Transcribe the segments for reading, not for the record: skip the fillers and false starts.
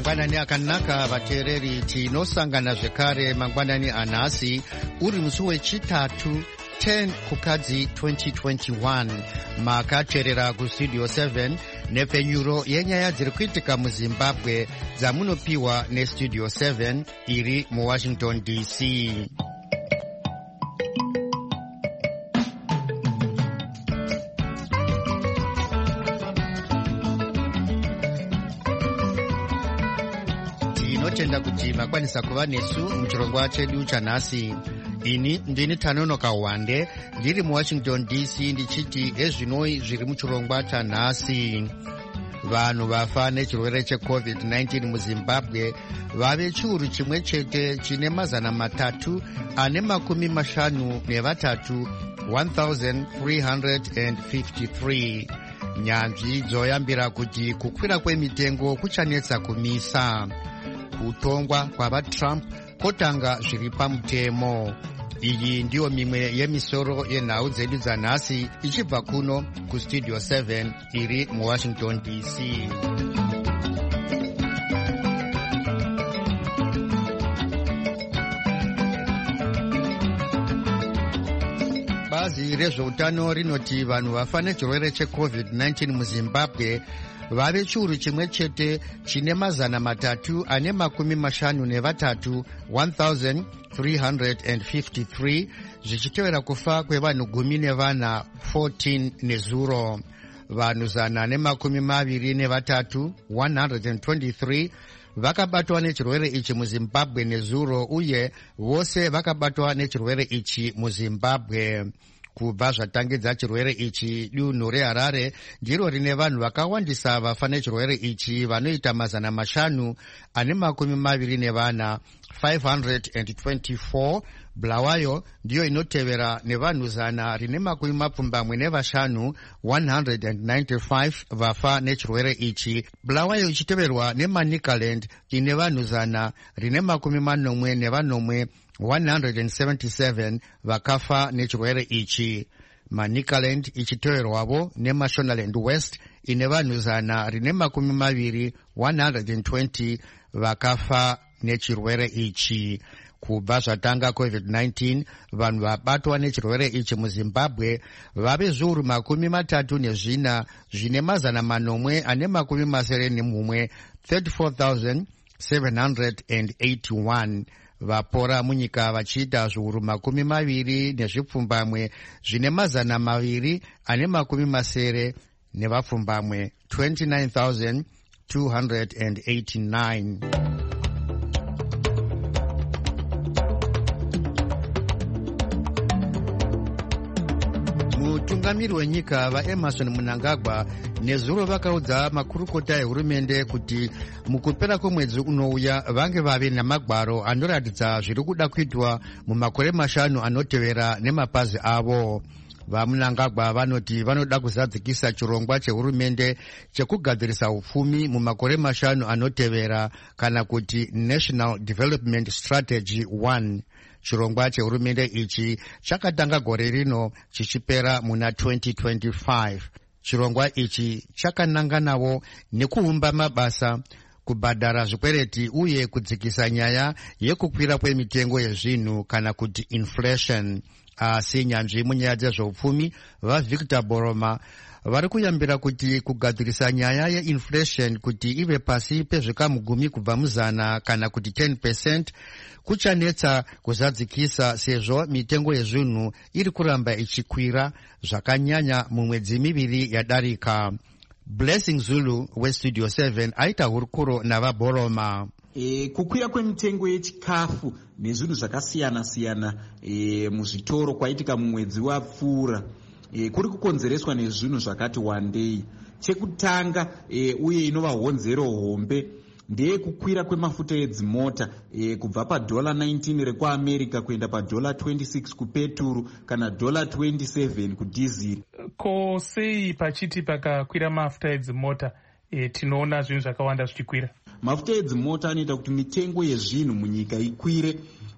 mangwanani akanaka vateereri, tinosangana zvekare mangwanani anhasi uri musi wechitatu 10 kukadzi 2021. makateerera kustudio 7 nepfenyuro yenyaya dziri kuitika muzimbabwe dzamunopiwa nestudio 7 iri muwashington dc. tinotenda kuti makwanisa kuva nesu muchirongwa chedu chanhasi. ini ndini Tanonoka Wande ndiri muwashington dc ndichiti ezvinoi zviri muchirongwa chanhasi. vanhu vafa nechirwere checovid-19 muzimbabwe vave chiuru chimwe chete chine 353 1353. nyanzvi dzoyambira kuti kukwira kwemitengo kuchanetsa kumisa. kutongwa kwavaTrump kotanga zviri pamutemo. iyi ndiyo mimwe yemisoro yenhau dzedu dzanhasi ichibva kuno kustudio 7 iri muwashington dc. bazi rezveutano rinoti vanhu vafa nechirwere checovid-19 muzimbabwe vave chiuru chimwe chete chine 353 1353 zvichitevera kufa kwevanhu 14 nezuro. vanhu 123 123 vakabatwa nechirwere ichi muzimbabwe nezuro, uye vose vakabatwa nechirwere ichi muzimbabwe. kubva zvatangidza chirwere ichi, dunhu reHarare ndiro rine vanhu vakawandisa vafa nechirwere ichi vanoita 524 524. Bulawayo ndiyo inotevera nevanhu 175 195 vafa nechirwere ichi. Bulawayo ichiteverwa neManicaland ine vanhu 140 177 vakafa nechirwere ichi. Manicaland ichiteverwavo neMashonaland West ine vanhu 120 120 vakafa nechirwere ichi. kubva zvatanga covid-19 vanhu vabatwa nechirwere ichi muzimbabwe vave zviuru 34 zvine 891 34,781. vapora munyika vachiita zviuru 20 zvine 290 nevapfumbamwe 29,289. mutungamiri wenyika vaEmerson Mnangagwa nezuro vakaudza makurukota ehurumende kuti mukupera kwemwedzi unouya vange vave namagwaro anoratidza zviri kuda kuitwa mumakore 5 anotevera nemapazi avo. vaMnangagwa vanoti vanoda kuzadzikisa chirongwa chehurumende chekugadzirisa upfumi mumakore 5 anotevera, kana kuti National Development Strategy 1. chirongwa chehurumende ichi chakatanga gore rino chichipera muna 2025. chirongwa ichi chakananganawo nekuumba mabasa, kubhadhara zvikwereti uye kudzikisa nyaya yekukwira kwemitengo yezvinhu kana kuti inflation. asi nyanzvi munyaya dzezveupfumi vaVictor Boroma vari kuyambira kuti kugadzirisa nyaya yeinflation kuti ive pasi pezvikamu 10 kubva muzana kana kuti 10% kuchanetsa kuzadzikisa, sezvo mitengo yezvinhu iri kuramba ichikwira zvakanyanya mumwedzi 2 yadarika. Blessing Zulu westudio 7 aita hurukuro navaBoroma. kukwira kwemitengo yechikafu nezvinhu zvakasiyana-siyana muzvitoro kwaitika mumwedzi wapfuura kuri kukonzereswa nezvinhu zvakati wandei. chekutanga uye inova honzero hombe ndeyekukwira kwemafuta edzimota kubva $19 rekuamerica kuenda $26 kupeturu kana $27 kudhiziri. ko sei pachiti pakakwira mafuta edzimota tinoona zvinhu zvakawanda zvichikwira? mafuta edzimota anoita kuti mitengo yezvinhu munyika ikwire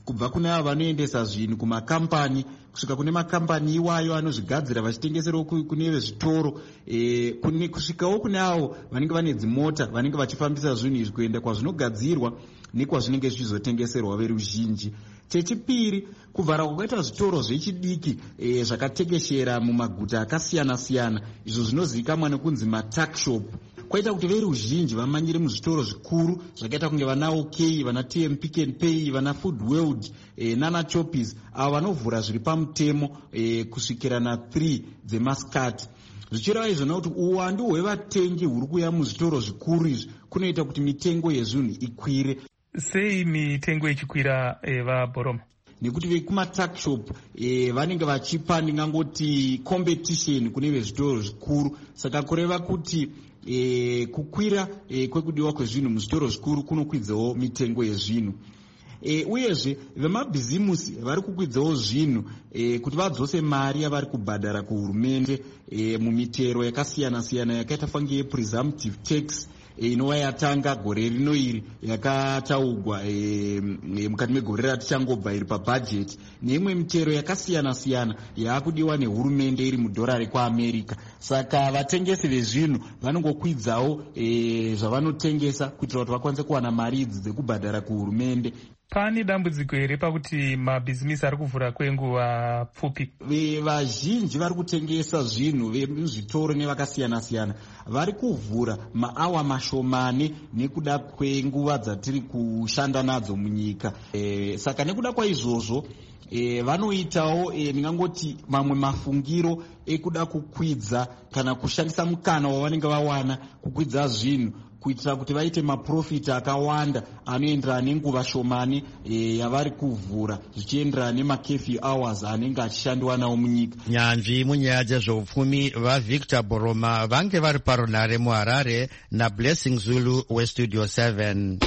kubva kune avo vanoendesa zvinhu kumakambani kusvika kune makambani iwayo anozvigadzira vachitengeserawo kune vezvitoro, kusvikawo kune avo vanenge vane dzimota vanenge vachifambisa zvinhu izvi kuenda kwazvinogadzirwa nekwazvinenge zvichizotengeserwa veruzhinji. Chechipiri, kuvhara kwakaita zvitoro zvechidiki zvakatekeshera mumaguta akasiyana-siyana, izvo zvinozivikanwa nekunzi matakshop, kwaita kuti veruzhinji vamanyire muzvitoro zvikuru zvakaita kunge vana OK, vana TM Pick and Pay, vana Food World nana Choppies, avo vanovhura zviri pamutemo kusvikira na3 dzemasikati. Zvichireva izvo nokuti uwandu hwevatengi huri kuuya muzvitoro zvikuru izvi kunoita kuti mitengo yezvinhu ikwire. Sei mitengo ichikwira vaBoroma? Nekuti vekumatakshop vanenge vachipa ndingangoti competition kune vezvitoro zvikuru, saka kureva kuti kukwira kwekudiwa kwezvinhu muzvitoro zvikuru kunokwidzawo mitengo yezvinhu. Uyezve vemabhizimusi vari kukwidzawo zvinhu kuti vadzose mari yavari kubhadhara kuhurumende mumitero yakasiyana-siyana yakaita fange yepresumptive tax inova yatanga gore rino iri yakataugwa mukati megore ratichangobva iri pabhajeti, neimwe mitero yakasiyana-siyana yaakudiwa nehurumende iri mudhora rekuamerica. Saka vatengesi vezvinhu vanongokwidzawo zvavanotengesa kuitira kuti vakwanise kuwana mari idzi dzekubhadhara kuhurumende. Pane dambudziko here pakuti mabhizimisi ari kuvhura kwenguva pfupi? Vazhinji vari kutengesa zvinhu vezvitoro nevakasiyana-siyana vari kuvhura maawa mashomane nekuda kwenguva dzatiri kushanda nadzo munyika. Saka nekuda kwaizvozvo vanoitawo ndingangoti mamwe mafungiro ekuda kukwidza kana kushandisa mukana wavanenge vawana kukwidza zvinhu kuitira kuti vaite maprofiti akawanda anoenderana nenguva shomane yavari kuvhura zvichienderana nemakefi hours anenge achishandiwa nawo munyika. Nyanzvi munyaya dzezveupfumi vaVictor Boroma vange vari parunare muHarare naBlessing Zulu weStudio 7.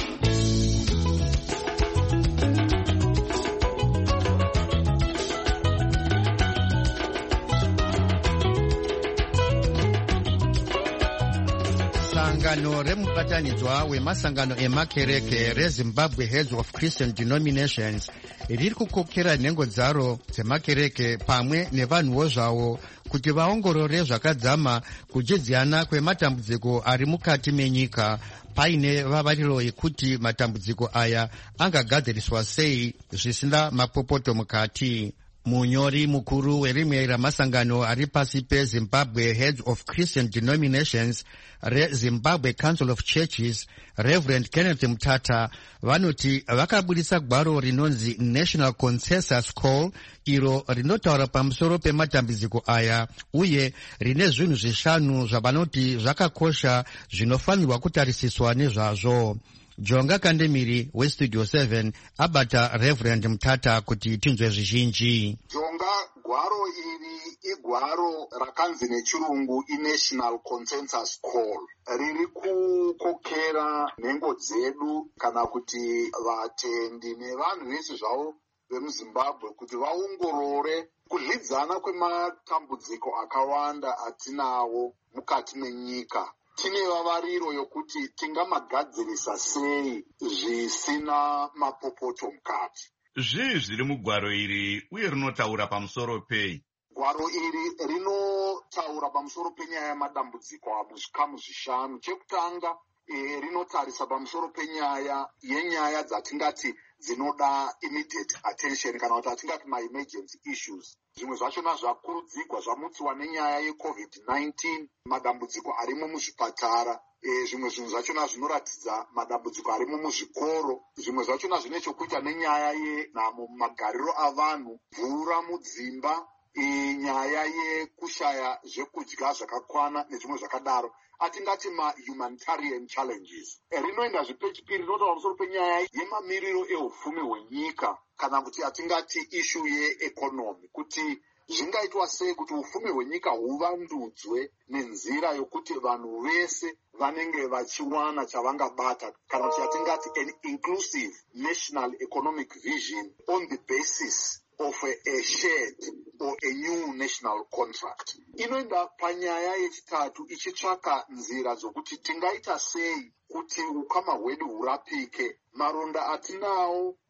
Sangano remubatanidzwa wemasangano emakereke reZimbabwe Heads of Christian Denominations riri kukokera nhengo dzaro dzemakereke pamwe nevanhuwo zvavo kuti vaongorore zvakadzama kudzidziyana kwematambudziko ari mukati menyika, paine vavariro yekuti matambudziko aya angagadziriswa sei zvisina mapopoto mukati. Munyori mukuru werimwe ramasangano ari pasi peZimbabwe Heads of Christian Denominations reZimbabwe Council of Churches, Reverend Kenneth Mutata, vanoti vakabudisa gwaro rinonzi National Consensus Call, iro rinotaura pamusoro pematambudziko aya uye rine zvinhu zvishanu zvavanoti zvakakosha zvinofanirwa kutarisiswa nezvazvo. Jonga Kandemiri weStudio 7 abata Reverend Mutata kuti tinzwe zvizhinji. Jonga, gwaro iri igwaro rakanzi nechirungu iNational Consensus Call, riri kukokera nhengo dzedu kana kuti vatendi nevanhu vese zvavo vemuZimbabwe kuti vaongorore kudlidzana kwematambudziko akawanda atinawo mukati menyika. Tine vavariro yokuti tingamagadzirisa sei zvisina mapopoto mukati. Zvii zviri mugwaro iri uye rinotaura pamusoro pei? Gwaro iri rinotaura pamusoro penyaya yamadambudziko muzvikamu zvishanu. Chekutanga rinotarisa pamusoro penyaya yenyaya dzatingati dzinoda immediate attention kana kuti atingati ma-emergency issues. Zvimwe zvachona zvakurudzirwa zvamutsiwa nenyaya yeCovid-19, madambudziko arimo muzvipatara. Zvimwe zvinhu zvachona zvinoratidza madambudziko arimo muzvikoro. Zvimwe zvachona zvine chokuita nenyaya yenhamo mumagariro avanhu, mvura mudzimba, nyaya yekushaya zvekudya zvakakwana nezvimwe zvakadaro, atingati ma-humanitarian challenges. Rinoenda zvepechipiri rinotaura pamusoro penyaya yemamiriro ehupfumi hwenyika kana kuti atingati issue yeeconomy, kuti zvingaitwa sei kuti upfumi hwenyika huvandudzwe nenzira yokuti vanhu vese vanenge vachiwana chavangabata kana kuti atingati an inclusive national economic vision on the basis of a shared or a new national contract. Inoenda panyaya yechitatu ichitsvaka nzira dzokuti tingaita sei kuti ukama hwedu hurapike, maronda atinawo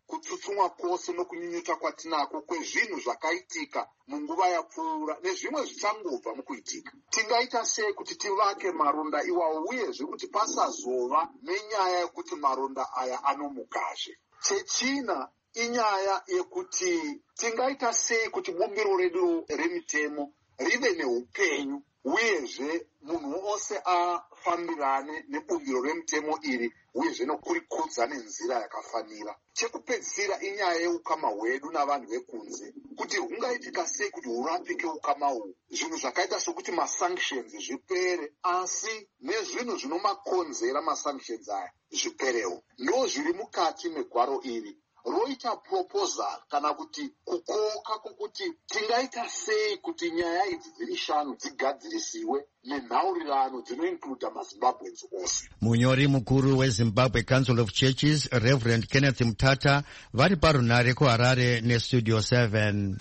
kutsutsumwa kwose nokunyunyuta kwatinako kwezvinhu zvakaitika munguva yapfuura nezvimwe zvichangobva mukuitika. Tingaita sei kuti tivake maronda iwawo uyezve kuti pasazova nenyaya yekuti maronda aya anomukazve? Chechina inyaya yekuti tingaita sei kuti bumbiro redu remitemo rive neupenyu uyezve munhu wose afambirane nebumbiro remitemo iri uyezve nokurikudza nenzira yakafanira. Chekupedzisira inyaya yeukama hwedu navanhu vekunze, kuti hungaitika sei kuti hurapike ukama uhu. Zvinhu zvakaita sokuti masanctions zvipere, asi nezvinhu zvinomakonzera masanctions aya zviperewo. Ndo zviri mukati megwaro iri. Roita proposal kana kuti kukoka kokuti tingaita sei kuti nyaya idzi dziri shanu dzigadzirisiwe nenhaurirano dzinoinkluda maZimbabweans ose. Munyori mukuru weZimbabwe Council of Churches, Reverend Kenneth Mutata, vari parunare kuHarare neStudio 7.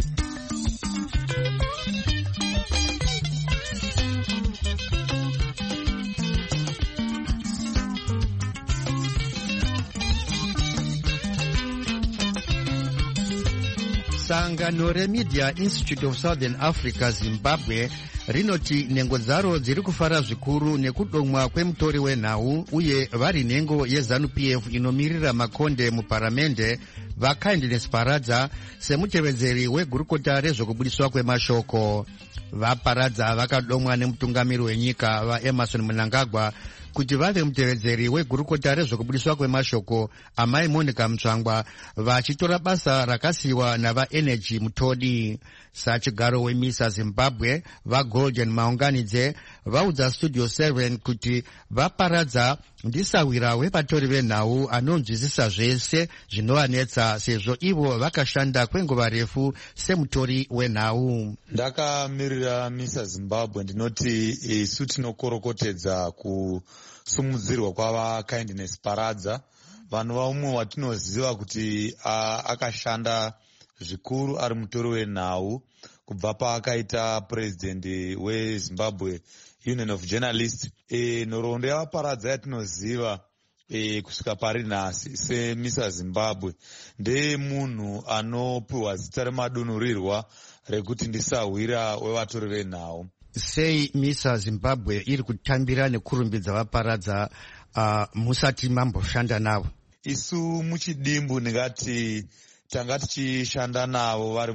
Sangano reMedia Institute of Southern Africa Zimbabwe rinoti nhengo dzaro dziri kufara zvikuru nekudomwa kwemutori wenhau uye vari nhengo yeZANU-PF inomirira makonde muparamende vaKindness Paradza semutevedzeri wegurukota rezvokubudiswa kwemashoko. VaParadza vakadomwa nemutungamiri wenyika vaEmmerson Mnangagwa kuti vave mutevedzeri wegurukota rezvokubudiswa kwemashoko amai Monica Mutsvangwa, vachitora basa rakasiyiwa navaEnergy Mutodi. Sachigaro weMISA Zimbabwe vaGolden Maunganidze vaudza Studio 7 kuti vaParadza ndisawira wevatori venhau anonzwisisa zvese zvinovanetsa sezvo ivo vakashanda kwenguva refu semutori wenhau. Ndakamirira MISA Zimbabwe ndinoti isu tinokorokotedza kusumudzirwa kwavaKindness Paradza, vanhu vaumwe watinoziva kuti akashanda zvikuru ari mutori wenhau kubva paakaita president weZimbabwe Union of Journalists. Nhoroondo yavaParadza yatinoziva kusvika pari nhasi seMISA Zimbabwe ndemunhu anopiwa zita remadunurirwa rekuti ndisahwira wevatori venhau. Sei MISA Zimbabwe iri kutambira nekurumbidza vaParadza musati mamboshanda navo? Isu muchidimbu ndingati tanga tichishanda navo vari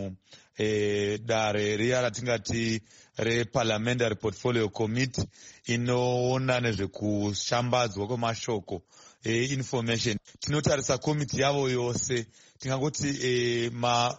mudare riya ratingati reParliamentary Portfolio Committee inoona nezvekushambadzwa kwemashoko information. Tinotarisa komiti yavo yose, tingangoti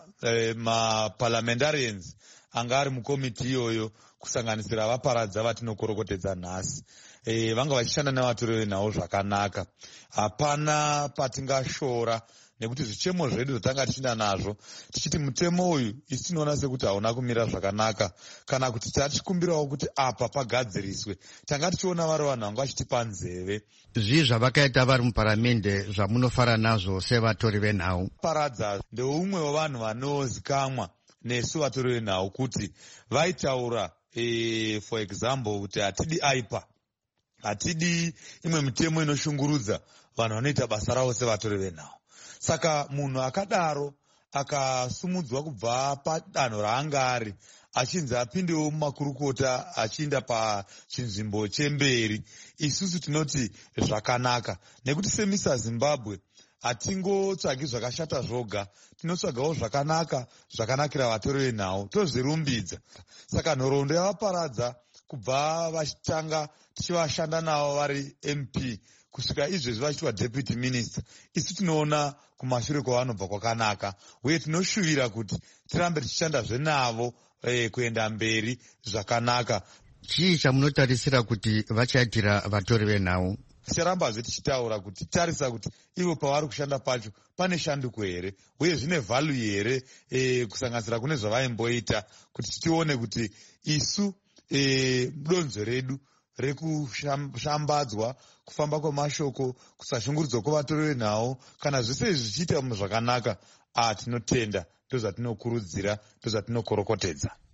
ma-parliamentarians anga ari mukomiti iyoyo kusanganisira vaParadza vatinokorokotedza nhasi. Vanga vachishanda nevatori venhau zvakanaka. Hapana patingashora nekuti zvichemo zvedu zvatanga tichinda nazvo tichiti mutemo uyu isi tinoona sekuti hauna kumira zvakanaka kana kuti tachikumbirawo kuti apa pagadziriswe, tanga tichiona vari vanhu vanga vachitipa nzeve. Zvii zvavakaita vari muparamende zvamunofara nazvo sevatori venhau? Paradza ndeumwe wevanhu vanozikamwa nesu vatori venhau kuti vaitaura for example kuti hatidi aipa, hatidi imwe mitemo inoshungurudza vanhu vanoita basa ravo sevatori venhau. Saka munhu akadaro akasumudzwa kubva padanho raanga ari achinzi apindewo mumakurukota achiinda pachinzvimbo chemberi, isusu tinoti zvakanaka, nekuti seMISA Zimbabwe hatingotsvagi zvakashata zvoga, tinotsvagawo zvakanaka zvakanakira vatori venhau, tozvirumbidza. Saka nhoroondo yavaParadza kubva vachitanga tichivashanda navo vari MP kusvika izvezvi vachitwa deputy minister, isu tinoona kumashure kwavanobva kwakanaka uye tinoshuvira kuti tirambe tichishandazve navo kuenda mberi zvakanaka. Chii chamunotarisira kuti vachaitira vatori venhau? Ticharambazve tichitaura kuti tarisa kuti ivo pavari kushanda pacho pane shanduko here uye zvine value here kusanganisira kune zvavaimboita, kuti tione kuti isu donzvo redu rekushambadzwa, kufamba kwemashoko, kusashungurudzwa kwavatori venhau, kana zvese izvi zvichiita zvakanaka, tinotenda, ndozvatinokurudzira, ndozvatinokorokotedza.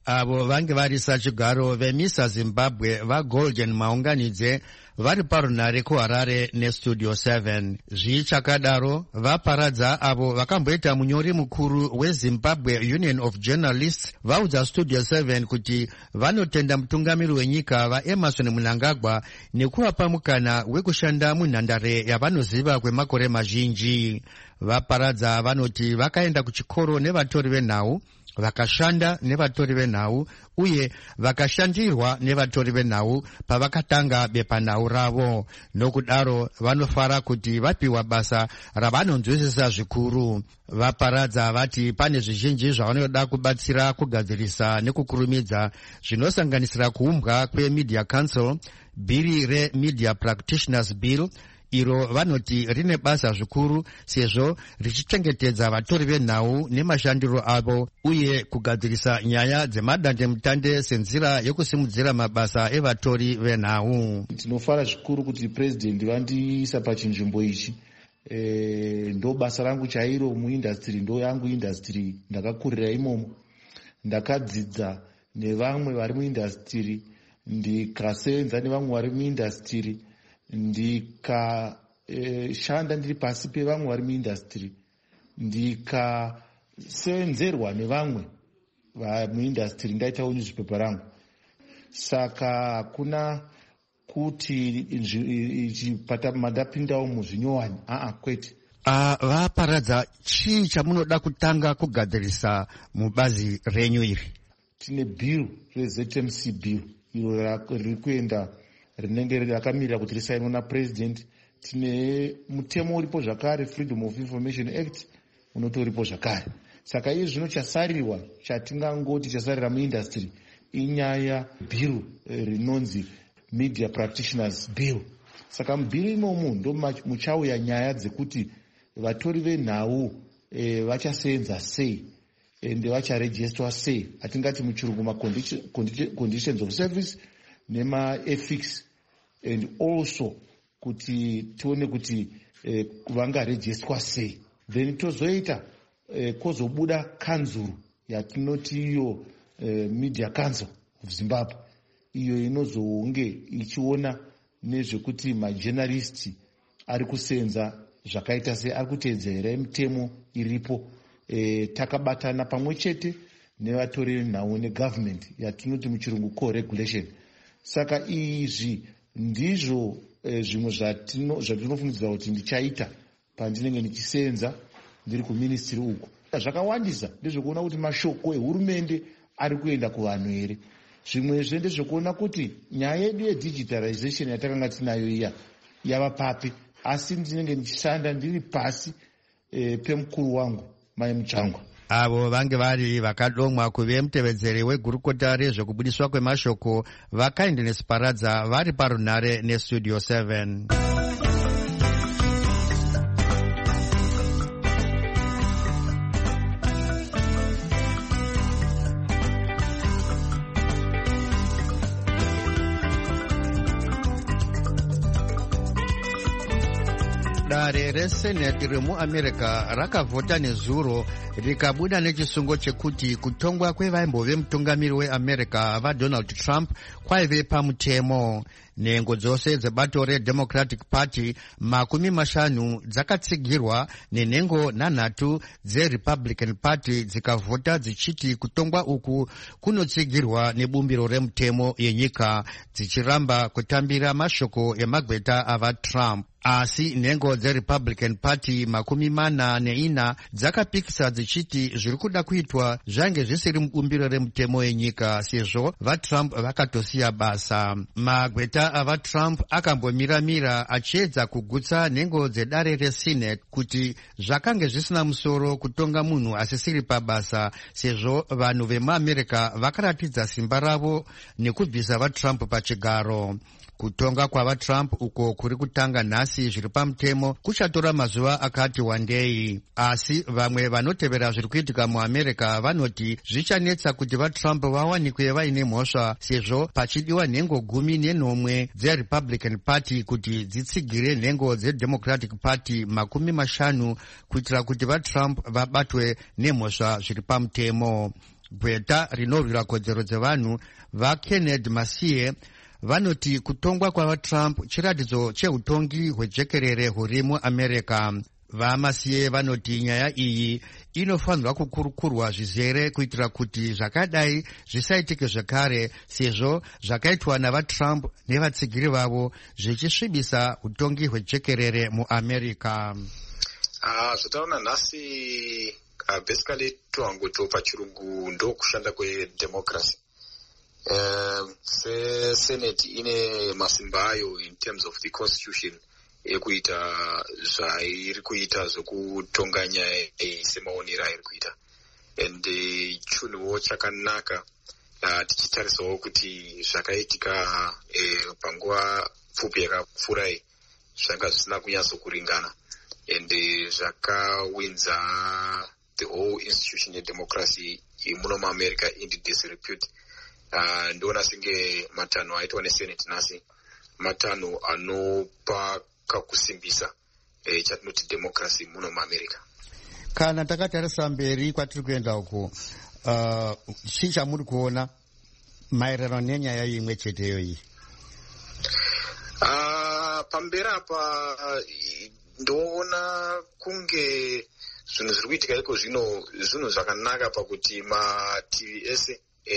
avo vange varisa chigaro vemisa Zimbabwe vaGolden maunganidze vari parunare kuHarare neStudio 7. Zvichakadaro vaparadza avo vakamboita munyori mukuru weZimbabwe Union of Journalists vaudza Studio 7 kuti vanotenda mutungamiri wenyika vaEmmerson Mnangagwa nekuvapa mukana wekushanda munhandare yavanoziva kwemakore mazhinji. Vaparadza vanoti vakaenda kuchikoro nevatori venhau, vakashanda nevatori venhau uye vakashandirwa nevatori venhau pavakatanga bepanhau ravo. Nokudaro vanofara kuti vapiwa basa ravanonzwisisa zvikuru. Vaparadza vati pane zvizhinji zvavanoda kubatsira kugadzirisa nekukurumidza zvinosanganisira kuumbwa kweMedia Council, bhiri reMedia Practitioners Bill iro vanoti rine basa zvikuru sezvo richichengetedza vatori venhau nemashandiro avo uye kugadzirisa nyaya dzemadandemutande senzira yekusimudzira mabasa evatori venhau. Tinofara zvikuru kuti president vandiisa pachinzvimbo ichi. Ndo basa rangu chairo muindustry, ndo yangu industry, ndakakurira imomo. Ndakadzidza nevamwe vari muindustry, ndikasenza nevamwe vari muindustry, ndikashanda ndiri pasi pevamwe vari muindustry, ndikasenzerwa nevamwe muindustry, ndaita newspaper rangu. Saka hakuna kuti mandapindawo muzvinyowani, kwete. Vaparadza chii chamunoda kutanga kugadzirisa mubazi renyu iri? Tine bill reZMC bill iro riri kuenda rinenge rakamirira kuti risainwa napresident. Tine mutemo uripo zvakare, Freedom of Information Act unotoripo zvakare. Saka izvi zvino chasarirwa, chatingangoti chasarira muindustry inyaya bill rinonzi Media Practitioners Bill. Saka mubhiru imomo ndo muchauya nyaya dzekuti vatori venhau vachasenza sei ende vacharejistwa sei, atingati muchirungu conditions of service nema-ethics, and also kuti tione kuti vangarejistwa sei. Then tozoita kozobuda kanzuru yatinoti iyo Media Council of Zimbabwe, iyo inozonge ichiona nezvekuti majournalist ari kusenza zvakaita sei, ari kuteedzera mitemo iripo. Takabatana pamwe chete nevatori venhau negovernment yatinoti muchirungu co-regulation. Saka izvi ndizvo zvimwe zvatinofungidzira kuti ndichaita pandinenge ndichisenza ndiri kuministry uku. Zvakawandisa ndezvekuona kuti mashoko ehurumende ari kuenda kuvanhu here. Zvimwezve ndezvekuona kuti nyaya yedu yedigitalization yatakanga tinayo iya yava papi, asi ndinenge ndichishanda ndiri pasi pemukuru wangu Mai Muchangwa. Avo vange vari vakadomwa kuve mutevedzeri wegurukota rezvekubudiswa kwemashoko vaKindness Paradza vari parunare neStudio 7. Dare reSenate remuAmerica rakavhota nezuro rikabuda nechisungo chekuti kutongwa kwevaimbove mutungamiri weAmerica vaDonald Trump kwaive pamutemo. Nhengo dzose dzebato reDemocratic Party 50 dzakatsigirwa nenhengo 3 dzeRepublican Party dzikavhota dzichiti kutongwa uku kunotsigirwa nebumbiro remutemo yenyika, dzichiramba kutambira mashoko emagweta avaTrump. Asi nhengo dzeRepublican Party 44 dzakapikisa dzichiti zviri kuda kuitwa zvange zvisiri mubumbiro remutemo yenyika sezvo vaTrump vakatosiya basa. Magweta avaTrump akambomira achiedza kugutsa nhengo dzedare reSenate kuti zvakange zvisina musoro kutonga munhu asisiri pabasa sezvo vanhu vemuAmerica vakaratidza simba ravo nekubvisa vaTrump pachigaro. Kutonga kwavaTrump uko kuri kutanga nhasi zviri pamutemo kuchatora mazuva akati wandei, asi vamwe vanotevera zviri kuitika muAmerica vanoti zvichanetsa kuti vaTrump vawanikwe vaine mhosva sezvo pachidiwa nhengo 10 dzeRepublican Party kuti dzitsigire nhengo dzeDemocratic Party 50 kuitira kuti vaTrump vabatwe nemhosva zviri pamutemo. gweta rinorwira kodzero dzevanhu vaKenneth Masiye vanoti kutongwa kwavaTrump chiratidzo cheutongi hwejekerere huri muAmerica. VaMasiye vanoti nyaya iyi inofanirwa kukurukurwa zvizere kuitira kuti zvakadai zvisaitike zvekare, sezvo zvakaitwa navaTrump nevatsigiri vavo zvichisvibisa utongi hwejekerere muAmerica. Zvataona nhasi basically tuhangoto pachirungu ndokushanda kwedemocracy. Senate ine masimba ayo in terms of the constitution ekuita zvairi kuita zvokutonga nyaya semaonero airi kuita, and chinhuwo chakanaka tichitarisawo kuti zvakaitika panguva pfupi yakapfuura zvanga zvisina kunyatsokuringana, and zvakawinza the whole institution yedemocracy muno muAmerica into disrepute. Ndoona senge matanho aitwa nesenate nhasi matanho anopa kakusimbisa chatinoti democracy muno muAmerica. Kana takatarisa mberi kwatiri kuenda uko, chii chamuri kuona maererano nenyaya imwe cheteyo iyi? Pamberi apa ndoona kunge zvinhu zviri kuitika iko zvino zvinhu zvakanaka pakuti mativi ese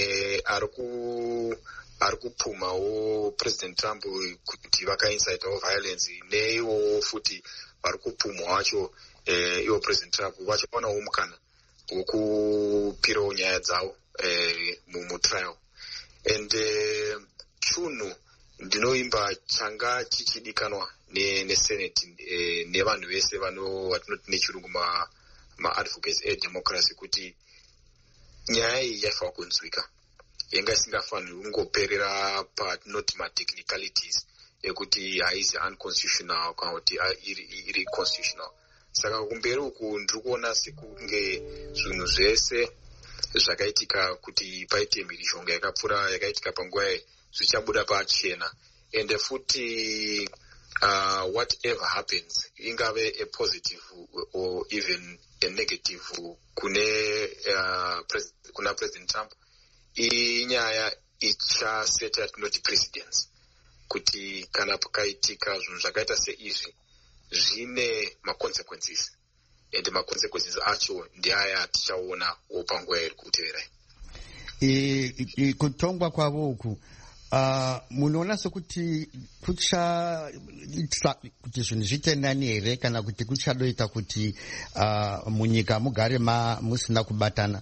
ari kupfumawo President Trump kuti vakaincitawo violence, neiwo futi vari kupfumwa wacho iwo President Trump vachionawo mukana wokupirawo nyaya dzavo mutrial. And chunhu ndinoimba changa chichidikanwa nesenate nevanhu vese vatinoti nechirungu maadvocates edemocracy kuti nyaya iyi yaifanira kunzwika, yanga isingafaniri kungoperera patinoti matechnicalities ekuti haizi unconstitutional kana kuti iri constitutional. Saka kumberi uku ndiri kuona sekunge zvinhu zvese zvakaitika kuti paite mhirishonga yakapfuura yakaitika panguva zvichabuda pachena, and futi whatever happens, ingave a positive or even a negative kuna President Trump, inyaya ichaseta yatinoti precedence kuti kana pakaitika zvinhu zvakaita seizvi zvine maconsequences, and maconsequences acho ndiaya tichaona panguva iri kutevera. Kutongwa kwavo uku munoona sekuti kuchaita kuti zvinhu zvitendani here kana kuti kuchadoita kuti munyika mugare musina kubatana?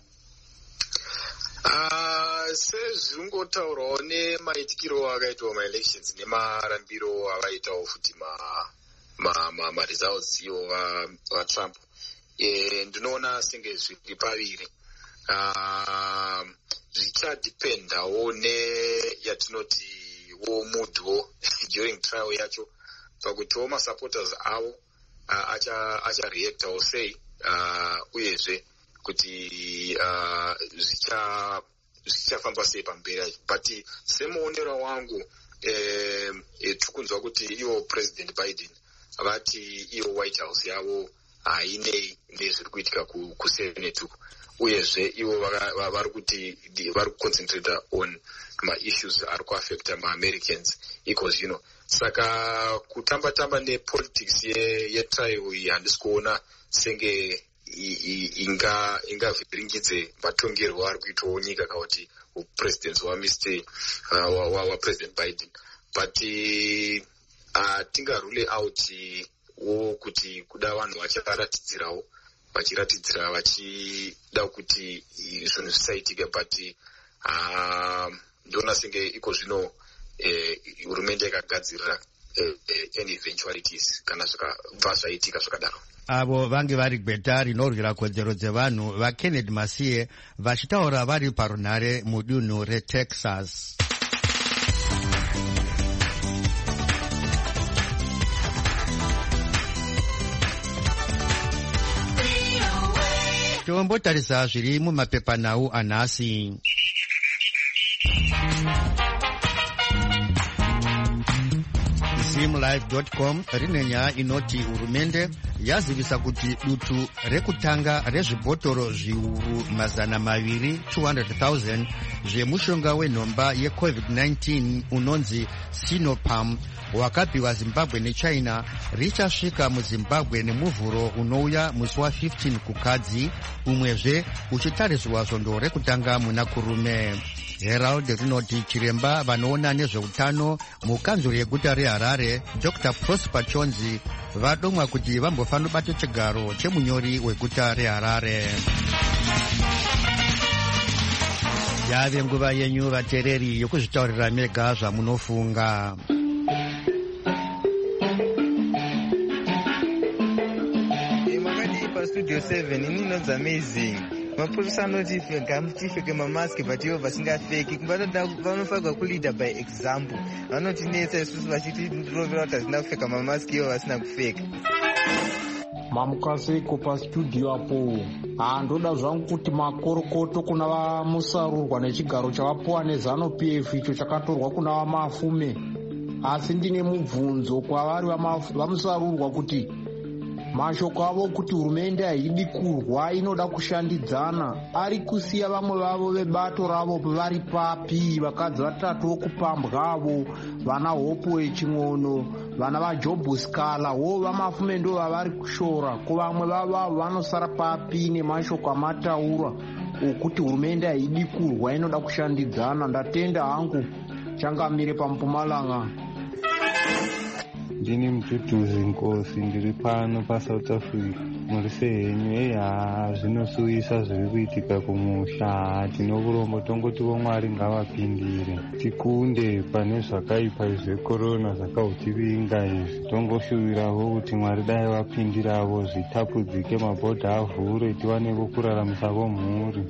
Sezvingotaurawo nemaitikiro akaitwa maelections nemarambiro avaitawo futi results iwo vaTrump, ndinoona senge zviri paviri. Zvichadipendawo neyatinoti womudwo during trial yacho pakutiwo masupporters avo achareactawo sei, uyezve kuti zvichafamba sei pamberi. But semuonero wangu tirikunzwa kuti iwo President Biden vati iwo White House yavo hainei nezviri kuitika kusenate uku, uyezve ivo vari kuti vari kuconcentrata on maissues ari kuaffecta maAmericans iko zvino. Saka kutamba-tamba nepolitics yetrial iyi handisi kuona senge ingavhiringidze matongerwo ari kuitwawo nyika kana kuti upresidency waPresident Biden. But tingarule out wo kuti kuda vanhu vachiratidzira vachida kuti zvinhu zvisaitika, but ndoona senge iko zvino hurumende yakagadzirira any eventualities kana zvakabva zvaitika zvakadaro. Avo vange vari gweta rinorwira kodzero dzevanhu vaKenneth Masiye vachitaura vari parunhare mudunhu reTexas. Tombotarisa zviri mumapepanhau anhasi. simlive.com rine nyaya inoti hurumende yazivisa kuti dutu rekutanga rezvibhotoro zviuru 200,000 zvemushonga wenhomba yecovid-19 unonzi Sinopharm wakapiwa Zimbabwe nechina richasvika muzimbabwe nemuvhuro unouya musi wa15 kukadzi, umwezve uchitariswa svondo rekutanga muna kurume. Herald rinoti chiremba vanoona nezveutano mukanzuro yeguta reHarare Dr. Prosper Chonzi vadomwa kuti vambofanira kubata chigaro chemunyori weguta reHarare. Yave nguva yenyu vateereri yokuzvitaurira mega zvamunofunga. Studio 7 inino's amazing. Mapurisa anoti tifeke mamaski but ivo vasingapfeki vanofanirwa kuleader by example. Vanotinetsa isusu vachitirovera kuti hazina kupfeka mamaski ivo vasina kupfeka. Mamukaseko pastudio apo ndoda zvangu kuti makorokoto kuna vamusarurwa nechigaro chavapuwa neZANU-PF icho chakatorwa kuna vamafume, asi ndine mubvunzo kwavari vamusarurwa kuti mashoko avo kuti hurumende haidi kurwa inoda kushandidzana ari kusiya vamwe vavo vebato ravo vari papi, vakadzi vatatu vokupambwa avo, vana Hopo Eching'ono, vana vaJob Scala, wo vamafume ndo vavari kushora, ko vamwe vavo vanosara papi nemashoko amataura okuti hurumende haidi kurwa inoda kushandidzana. Ndatenda hangu changamire paMpumalanga. Ndini Mtutuzi Nkosi, ndiri pano paSouth Africa. Muri sehenyu zvinosuyisa zviri kuitika kumusha. Tinokuromba tongoti Mwari ngavapindire tikunde pane zvakaipa zvekorona zvakahutivinga izvi. Tongoshuvirawo kuti Mwari dai vapindiravo zvitapudzike, mabhodha avhure, tiwanewo kuraramisavo mhuri.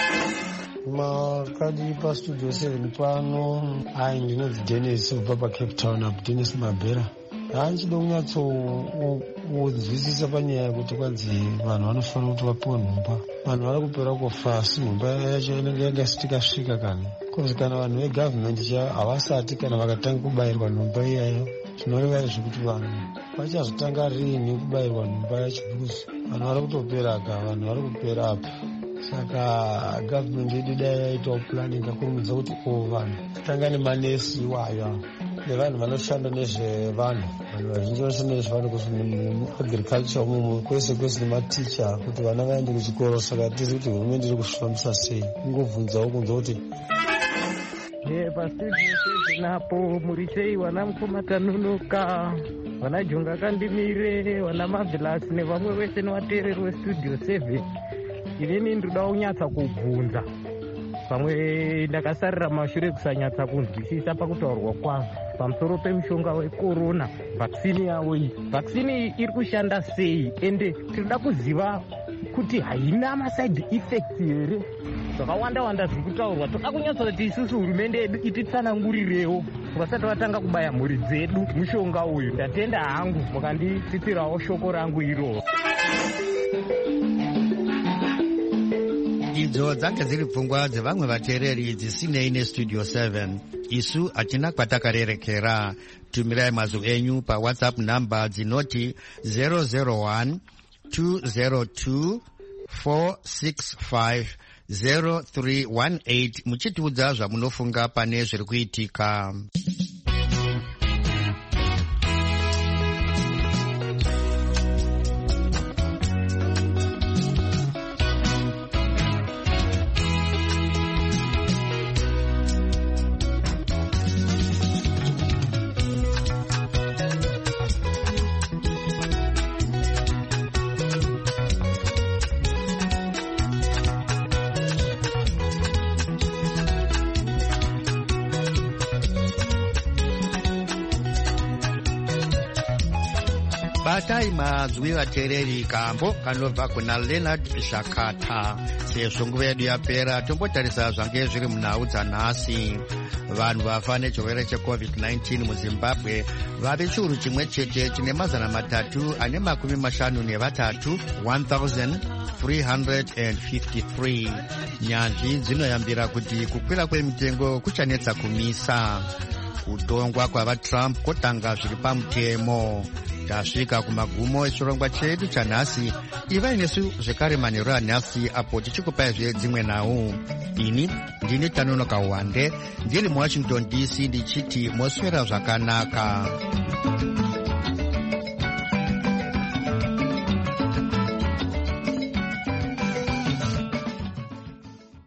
Makadi paStudio 7 pano ndinonzi Dennis ubva paCape Town apo, Dennis Mabhera. Hanchida kunyatsouzwisisa panyaya yekuti kwanzi vanhu vanofanira kuti vapiwe nhomba. Vanhu vari kupera kufa asi nhomba yacho inenge yakasitikasvika kani. Kozi kana vanhu vegavhimenti havasati kana vakatanga kubayirwa nhomba iyayo, zvinoreva zvekuti vanhu vachazotanga rini kubayirwa nhomba yacho, because vanhu vari kutopera ka, vanhu vari kupera apa. Saka gavhimenti yedu dai yaitawo planning kakurumidza kuti vanhu tanga nemanesi iwayo nevanhu vanoshanda nezvevanhu. Vanhu vazhinji vanoshanda nezvevanhu kuagriculture umomo kwese kwese nematicha kuti vana vaende kuchikoro. Saka tizi kuti hurumende iri kuzvifambisa sei, ingobvunzawo kunza kuti pastudio 7 napo muri sei wana Mukoma Tanunuka, wana Jonga Kandimire, wana Marvelous nevamwe vese nevateereri westudio 7. Inini ndoda kunyatsa kubvunza, pamwe ndakasarira mashure kusanyatsa kunzwisisa pakutaurwa kwangu pamusoro pemushonga wekorona, vaksini yavo iyi. Vaksini iri kushanda sei ende tinoda kuziva kuti haina maside effects here. Zvakawanda zviri kutaurwa, toda kunyatsa kuti isusu hurumende yedu ititsanangurirewo vasati vatanga kubaya mhuri dzedu mushonga uyu. Ndatenda hangu mukanditsitsirawo shoko rangu iro. Idzo dzange dziri pfungwa dzevamwe vateereri dzisinei neStudio 7. Isu hatina kwatakarerekera. Tumirai mazwi enyu paWhatsApp namba dzinoti 001 202 465 0318 muchitiudza zvamunofunga pane zviri kuitika. Batai mazwi vateereri kambo kanobva kuna Leonard Shakata. Sezvo nguva yedu yapera, tombotarisa zvange zviri munhau dzanhasi. Vanhu vafa nechirwere cheCovid-19 muZimbabwe vave chiuru chimwe chete chine 353 1353. Nyanzvi dzinoyambira kuti kukwira kwemitengo kuchanetsa kumisa. kutongwa kwavatrump kotanga zviri pamutemo. Tasvika kumagumo echirongwa chedu chanhasi. Ivai nesu zvekare manheru anhasi apo tichikupai dzimwe nhau. Ini ndini Tanonoka Wande ndiri muWashington DC ndichiti moswera zvakanaka.